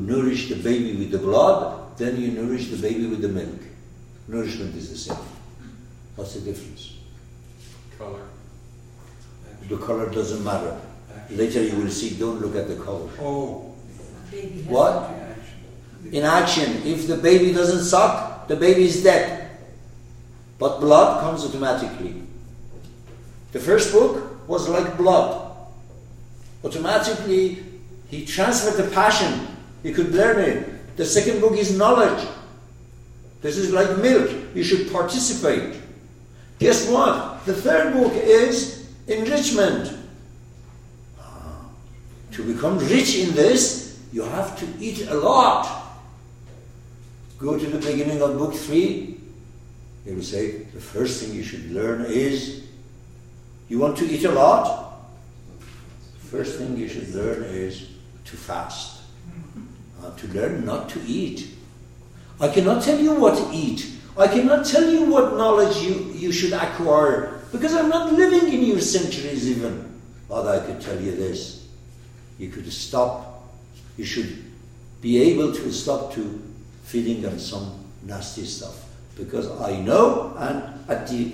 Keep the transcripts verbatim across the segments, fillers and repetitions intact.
nourish the baby with the blood than you nourish the baby with the milk. Nourishment is the same. What's the difference? Color. The color doesn't matter. Later you will see, don't look at the color. Oh. What? In action. If the baby doesn't suck, the baby is dead. But blood comes automatically. The first book was like blood. Automatically, he transferred the passion. He could learn it. The second book is knowledge. This is like milk. You should participate. Guess what? The third book is enrichment. Ah. To become rich in this, you have to eat a lot. Go to the beginning of book three. He will say, the first thing you should learn is, you want to eat a lot? First thing you should learn is to fast. Uh, to learn not to eat. I cannot tell you what to eat. I cannot tell you what knowledge you, you should acquire, because I'm not living in your centuries even. But I could tell you this. You could stop. You should be able to stop to feeding on some nasty stuff. Because I know, and at the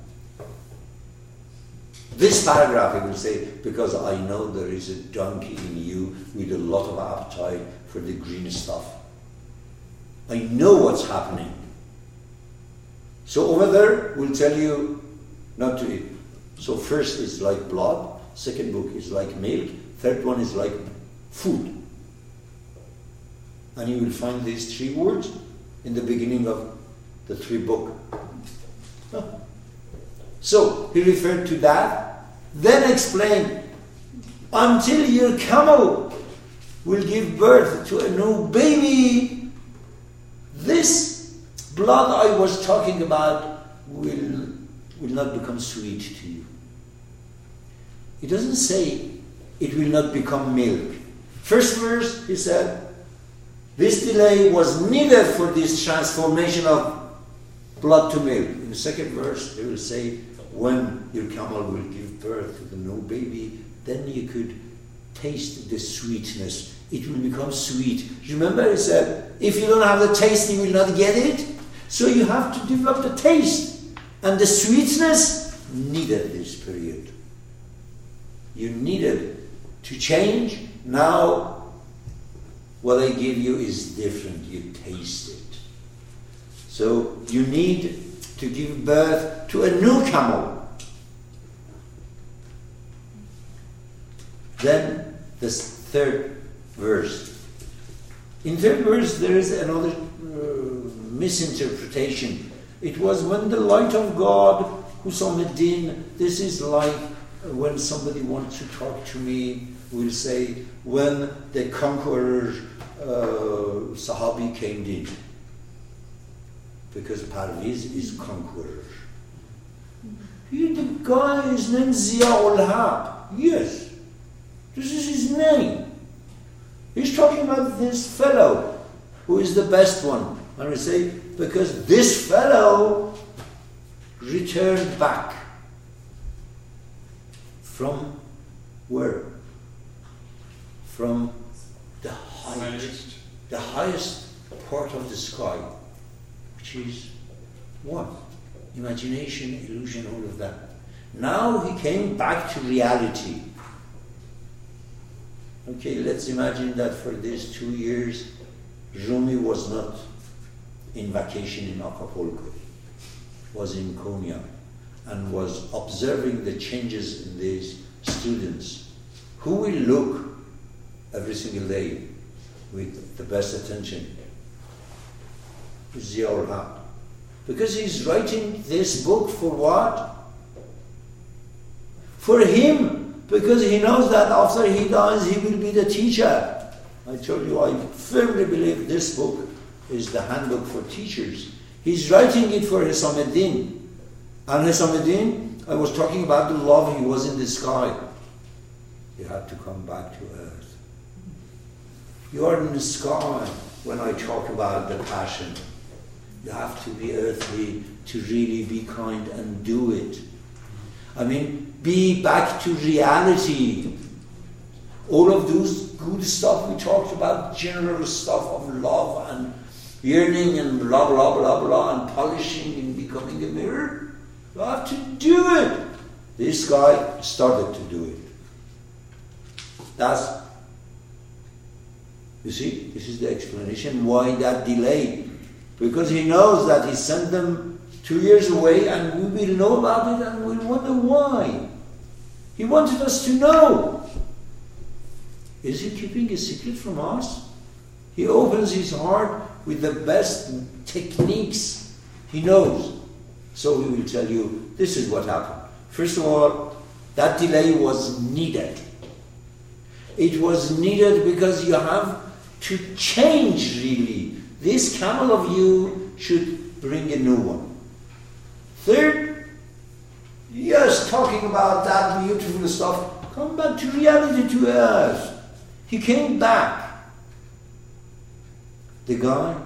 this paragraph he will say, because I know there is a donkey in you with a lot of appetite for the green stuff. I know what's happening. So over there we'll tell you not to eat. So first is like blood, second book is like milk, third one is like food. And you will find these three words in the beginning of the three book. Huh. So he referred to that, then explained, until your camel will give birth to a new baby, this blood I was talking about will, will not become sweet to you. It doesn't say it will not become milk. First verse, he said, this delay was needed for this transformation of blood to milk. In the second verse, they will say, when your camel will give birth to the new baby, then you could taste the sweetness. It will become sweet. Remember, he said, if you don't have the taste, you will not get it. So you have to develop the taste. And the sweetness needed this period. You needed to change. Now, what I give you is different. You taste it. So you need to give birth to a new camel. Then the third verse. In third verse there is another uh, misinterpretation. It was when the light of God, Husamuddin, this is like when somebody wants to talk to me, will say, when the conqueror uh, Sahabi came in. Because Parviz is conqueror. He, the guy is named Ziaul Haq. Yes. This is his name. He's talking about this fellow who is the best one. And we say, because this fellow returned back from where? From the highest, the highest part of the sky. Which is what? Imagination, illusion, all of that. Now he came back to reality. Okay, let's imagine that for these two years, Rumi was not in vacation in Acapulco, was in Konya, and was observing the changes in these students. Who will look every single day with the best attention? Ziaul Haq. Because he's writing this book for what? For him. Because he knows that after he dies, he will be the teacher. I told you, I firmly believe this book is the handbook for teachers. He's writing it for Husamuddin. And Husamuddin, I was talking about the love, he was in the sky. He had to come back to earth. You are in the sky when I talk about the passion. You have to be earthly to really be kind and do it. I mean, be back to reality. all of those good stuff we talked about, general stuff of love and yearning and blah, blah, blah, blah, and polishing and becoming a mirror. You have to do it. This guy started to do it. That's, you see, this is the explanation why that delay. Because he knows that he sent them two years away and we will know about it and we'll wonder why. He wanted us to know. Is he keeping a secret from us? He opens his heart with the best techniques he knows. So he will tell you, this is what happened. First of all, that delay was needed. It was needed because you have to change, really. This camel of you should bring a new one. Third, yes, talking about that beautiful stuff, come back to reality, to earth. He came back. The guy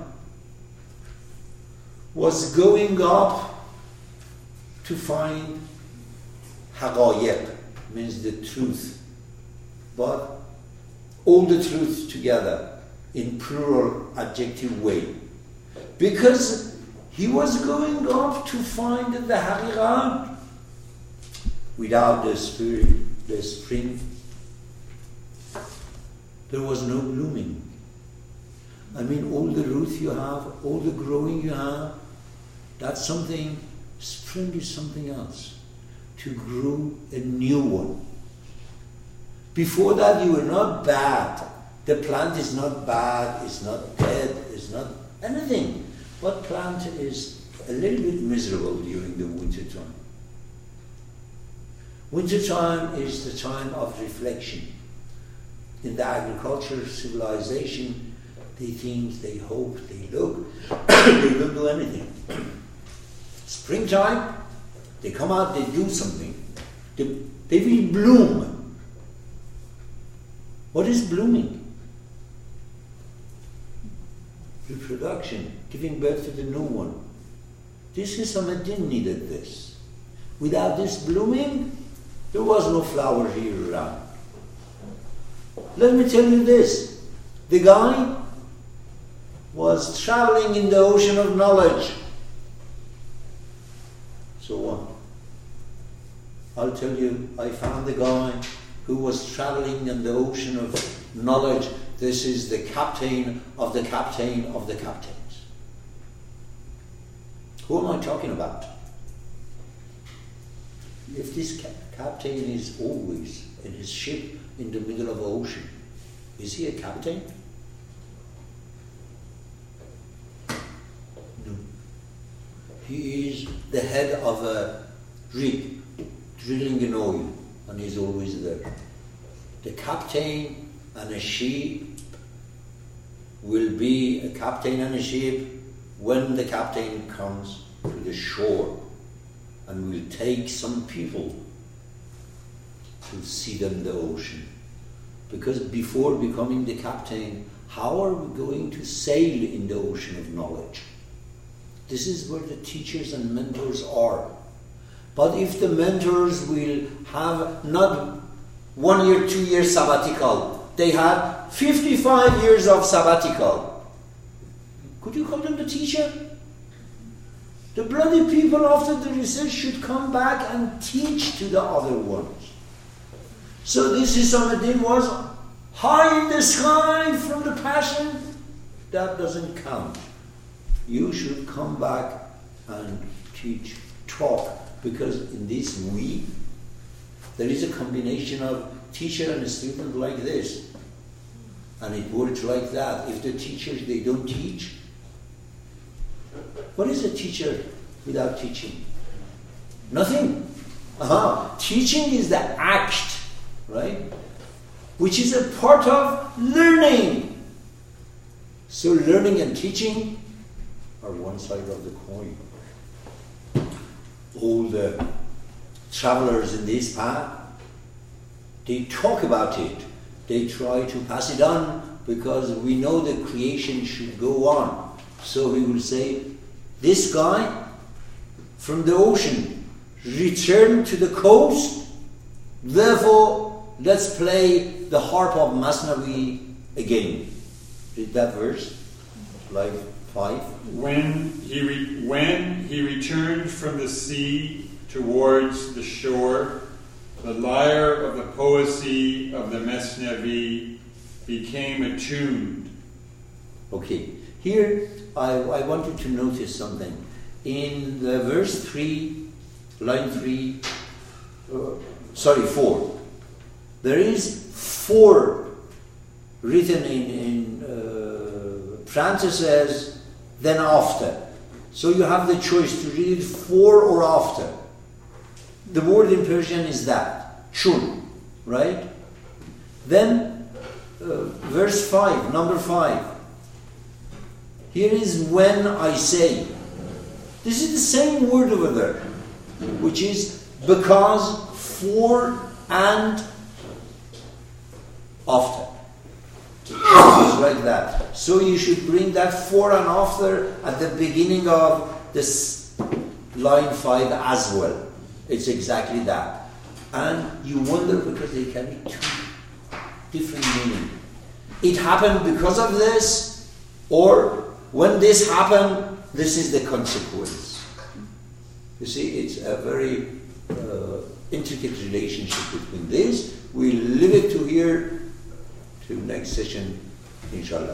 was going up to find haqa'iq, means the truth, but all the truth together in plural adjective way, because he was going up to find the haqiqah without the spirit, the spring. There was no blooming. I mean, all the roots you have, all the growing you have, that's something. Spring is something else. To grow a new one. Before that, you were not bad. The plant is not bad, it's not dead, it's not anything. But plant is a little bit miserable during the winter time. Winter time is the time of reflection. In the agriculture civilization, they think, they hope, they look, they don't do anything. Springtime, they come out, they do something. They, they will bloom. What is blooming? Reproduction, giving birth to the new one. This is Ahmadin needed this. Without this blooming, there was no flower here around. Let me tell you this. The guy was traveling in the ocean of knowledge. So what? I'll tell you, I found the guy who was traveling in the ocean of knowledge. This is the captain of the captain of the captains. Who am I talking about? If this ca- captain is always in his ship in the middle of the ocean, is he a captain? No. He is the head of a rig, drilling in oil, and he's always there. The captain and a ship will be a captain and a ship when the captain comes to the shore and will take some people to see them the ocean. Because before becoming the captain, how are we going to sail in the ocean of knowledge? This is where the teachers and mentors are. But if the mentors will have not one year, two years sabbatical, they had fifty-five years of sabbatical. Could you call them the teacher? The bloody people after the research should come back and teach to the other ones. So this Ahmadin was high in the sky from the passion. That doesn't count. You should come back and teach, talk, because in this we, there is a combination of teacher and a student like this. And it works like that. If the teachers, they don't teach, what is a teacher without teaching? Nothing. Uh-huh. Teaching is the act, right? Which is a part of learning. So learning and teaching are one side of the coin. All the travelers in this path, they talk about it. They try to pass it on because we know the creation should go on. So we will say, this guy from the ocean returned to the coast, therefore let's play read the harp of Masnavi again. Read that verse, like five. When he re- when he returned from the sea towards the shore, the lyre of the poesy of the Mesnevi became attuned. Okay, here I, I want you to notice something. In the verse three, line three, uh, sorry, four, there is four written in, in uh, parentheses, then after. So you have the choice to read for or after. The word in Persian is that, chun, right? Then, uh, verse five, number five. Here is when I say. This is the same word over there, which is because, for, and after. It's like that. So you should bring that for and after at the beginning of this line five as well. It's exactly that. And you wonder because they carry two different meanings. It happened because of this, or when this happened, this is the consequence. You see, it's a very uh, intricate relationship between this. We leave it to here, to next session, inshallah.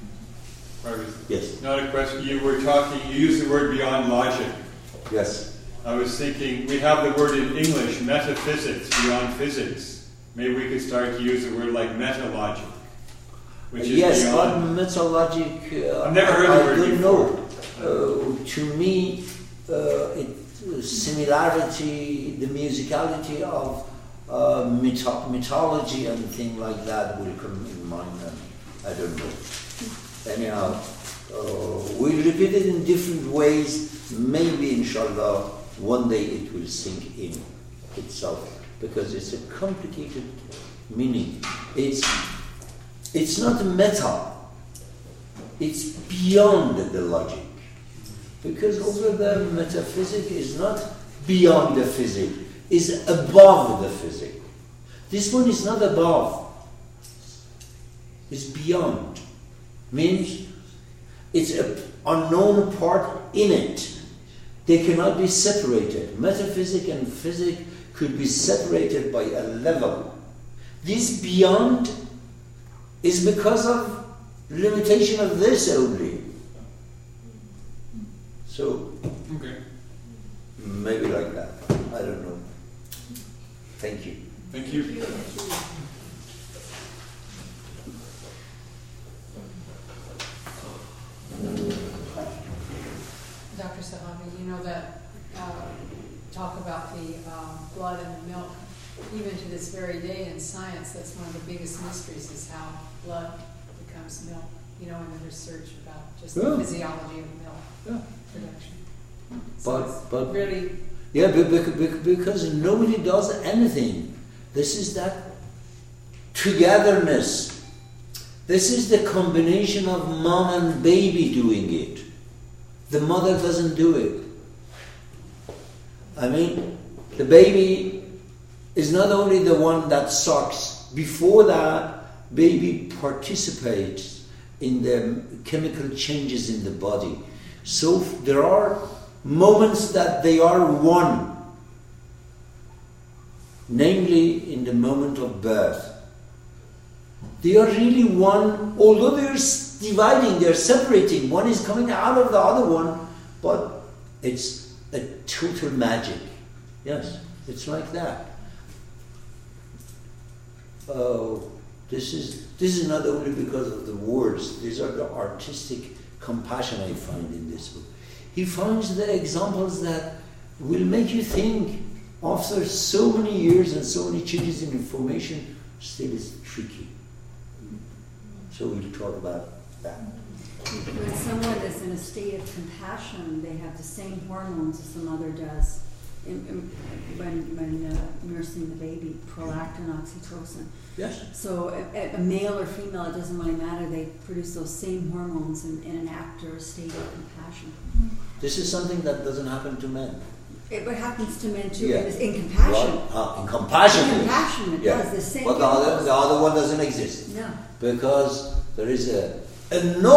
Yes. Not a question. You were talking, you used the word beyond logic. Yes. I was thinking, we have the word in English, metaphysics, beyond physics. Maybe we could start to use a word like metalogic, which is yes, beyond. but metalogic, uh, I've never heard I, the word I don't before. know. Uh, to me, uh, it, similarity, the musicality of uh, mytho- mythology and things like that will come in mind, and I don't know. Anyhow, uh, we'll repeat it in different ways. Maybe, inshallah, one day it will sink in itself, because it's a complicated meaning. It's it's not meta. It's beyond the logic, because over there, metaphysic is not beyond the physic; is above the physic. This one is not above; it's beyond. Means it's an unknown part in it. They cannot be separated. Metaphysic and physic could be separated by a level. This beyond is because of limitation of this only. So, okay. Maybe like that. I don't know. Thank you. Thank you. Doctor Sahabi, you know that uh, talk about the uh, blood and the milk, even to this very day in science, that's one of the biggest mysteries is how blood becomes milk, you know, in the research about just yeah. the physiology of milk yeah. production. So but, but really... Yeah, because nobody does anything. This is that togetherness. This is the combination of mom and baby doing it. The mother doesn't do it. I mean, the baby is not only the one that sucks. Before that, baby participates in the chemical changes in the body. So there are moments that they are one. Namely, in the moment of birth. They are really one, although they are dividing, they are separating. One is coming out of the other one, but it's a total magic. Yes, it's like that. Oh, this is this is not only because of the words. These are the artistic compassion I find in this book. He finds the examples that will make you think. After so many years and so many changes in information, still it's tricky. So we'll talk about that. When someone is in a state of compassion, they have the same hormones as the mother does in, in, when, when uh, nursing the baby, prolactin, oxytocin. Yes. So a, a male or female, it doesn't really matter, they produce those same hormones in, in an act or a state of compassion. This is something that doesn't happen to men. It, what happens to men too Yeah. is in compassion. Well, uh, in compassion. In it is. compassion, it Yeah. does. The same But the thing other, does. the other one doesn't exist. No. Because there is a, a no